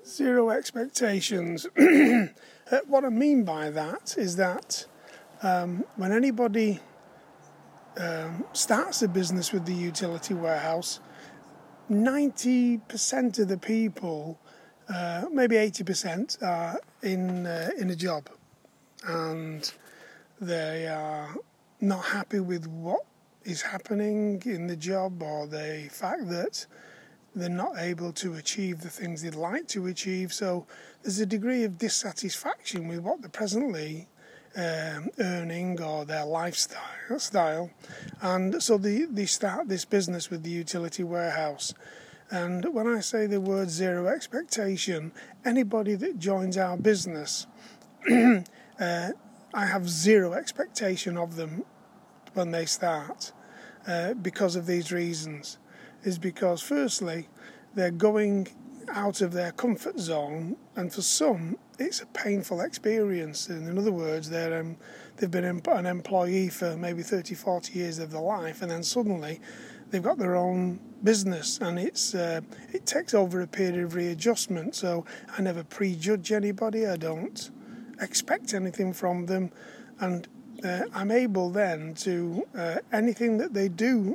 Zero expectations. What I mean by that is that when anybody starts a business with the utility warehouse, 90% of the people, maybe 80%, are in a job, and they are not happy with what is happening in the job, or the fact that they're not able to achieve the things they'd like to achieve. So there's a degree of dissatisfaction with what they're presently earning or their lifestyle, and so they start this business with the utility warehouse. And when I say the word zero expectation, anybody that joins our business, I have zero expectation of them when they start, because of these reasons. Is because firstly, they're going out of their comfort zone, and for some it's a painful experience. And in other words, they've been an employee for maybe 30-40 years of their life, and then suddenly they've got their own business, and it takes over a period of readjustment. So I never prejudge anybody, I don't expect anything from them, and I'm able then to anything that they do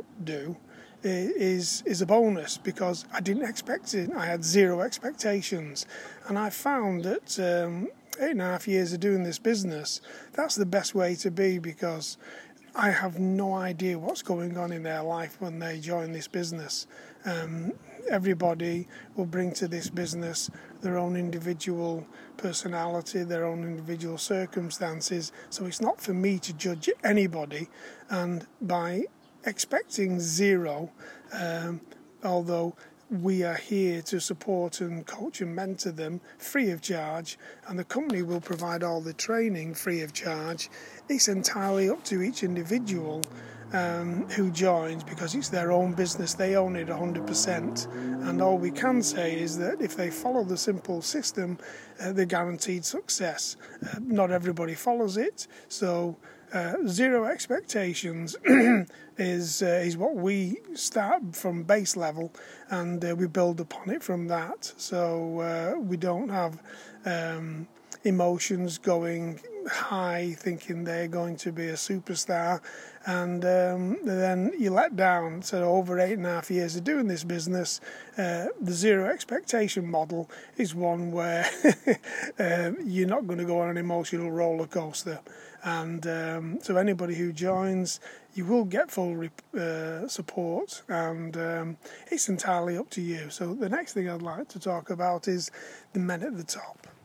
is a bonus, because I didn't expect it. I had zero expectations, and I found that 8.5 years of doing this business, that's the best way to be, because I have no idea what's going on in their life when they join this business. Everybody will bring to this business their own individual personality, their own individual circumstances, so it's not for me to judge anybody. And by expecting zero, although we are here to support and coach and mentor them free of charge, and the company will provide all the training free of charge, it's entirely up to each individual who joins, because it's their own business. They own it 100%, and all we can say is that if they follow the simple system, they're guaranteed success. Not everybody follows it, so zero expectations is what we start from base level, and we build upon it from that. So we don't have emotions going high thinking they're going to be a superstar, and then you let down. So over 8.5 years of doing this business, the zero expectation model is one where you're not going to go on an emotional roller coaster. And so anybody who joins, you will get full support, and it's entirely up to you. So the next thing I'd like to talk about is the men at the top.